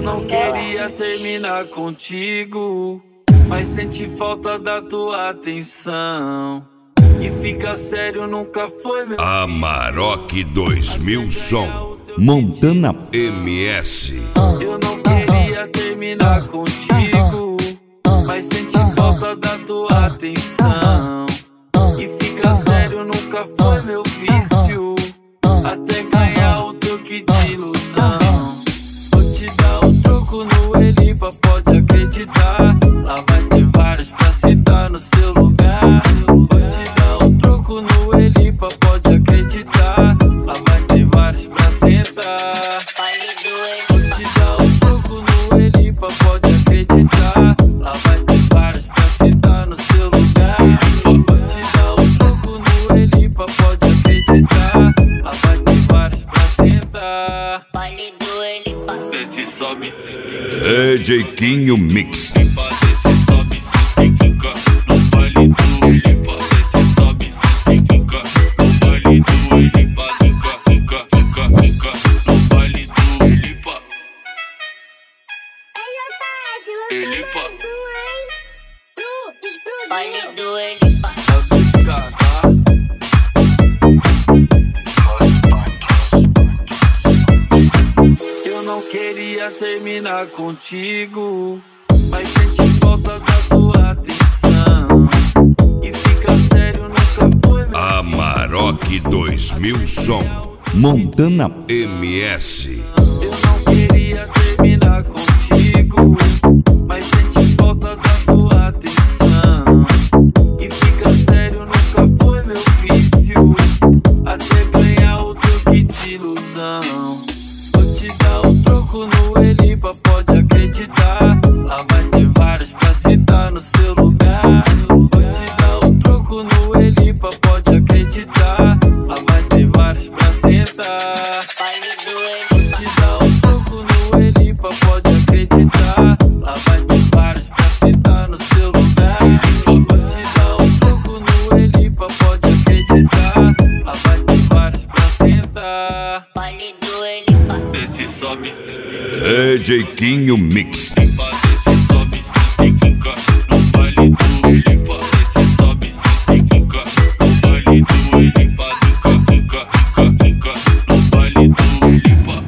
não queria terminar contigo, mas senti falta da tua atenção. E fica sério, nunca foi meu. Amarok 2000 Som Montana MS. Eu não queria terminar contigo, mas senti falta da tua atenção. E fica sério, nunca foi meu vício, até ganhar o truque de ilusão. Vou te dar o troco no Elipa, pode acreditar. Lá vai ter vários pra sentar no seu lugar. Vou te dar o troco no Elipa, pode acreditar. Lá vai ter vários pra sentar. Vou te dar o troco no Elipa, pode acreditar. Lá vai ter vários pra sentar no seu lugar. Vou te dar o troco no Elipa, pode acreditar. Lá vai ter vários pra sentar. Desce, sobe, DJ Quinho Mix. desce, sobe, sente, quica. No baile do Elipa, desce, sobe, sente, quica. No baile do Elipa, quica, quica, quica, quica. No baile do Elipa. Elipa. Baile do Elipa. Eu não queria terminar contigo, mas senti falta da tua atenção. E fica sério, nunca foi meu. Amarok 2000 Som Montana MS. Eu não queria terminar contigo, mas senti falta da tua atenção. E fica sério, nunca foi meu vício, até ganhar o truque de ilusão. Vou te dar o troco no Elipa, pode acreditar. Lá vai ter vários pra sentar no seu lugar. Vou te dar o troco no Elipa, pode acreditar. Lá vai ter vários pra sentar. Vou te dar o troco no Elipa, pode acreditar. Lá vai ter vários pra sentar no seu lugar. Vou te dar o troco no Elipa, pode acreditar. Lá vai ter vários pra sentar. Baile do Elipa. Desce, sobe, DJ Quinho Mix. desce, sobe, sente, quica. No baile do Elipa, desce, sobe, sente, quica. No baile do Elipa, quica, quica, quica, quica. No baile do Elipa.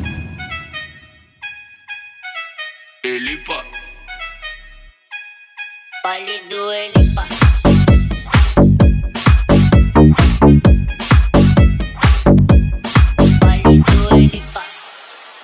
Elipa. Baile do Elipa.